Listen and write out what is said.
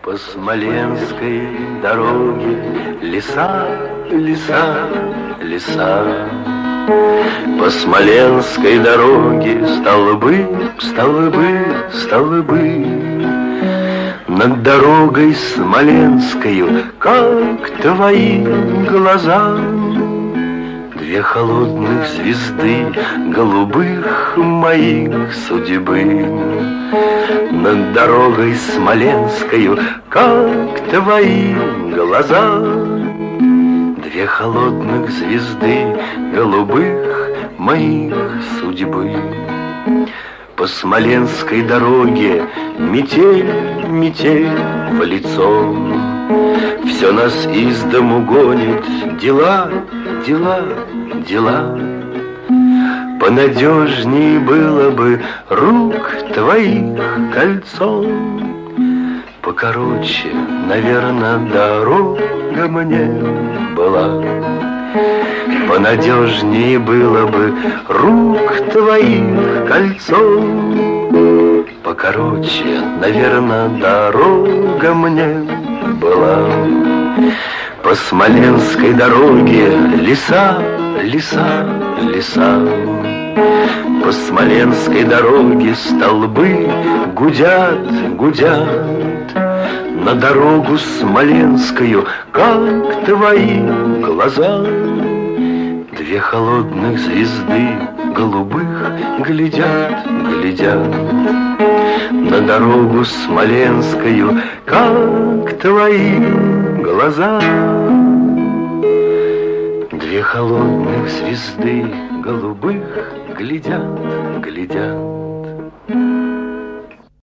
По Смоленской дороге леса, леса, леса. По Смоленской дороге столбы, столбы, столбы. Над дорогой Смоленскою, как твои глаза, две холодных звезды голубых моих судьбы. Над дорогой Смоленскою, как твои глаза, две холодных звезды голубых моих судьбы. По Смоленской дороге метель, метель в лицо. Все нас из дому гонит, дела, дела, дела. Понадежнее было бы рук твоих кольцо. Покороче, наверное, дорога мне была. Понадежнее было бы рук твоих кольцо. Покороче, наверное, дорога мне была. По Смоленской дороге леса, леса, леса. По Смоленской дороге столбы гудят, гудят. На дорогу Смоленскую, как твои глаза, две холодных звезды голубых глядят, глядят. На дорогу Смоленскую, как твои глаза, две холодных звезды голубых глядят, глядят.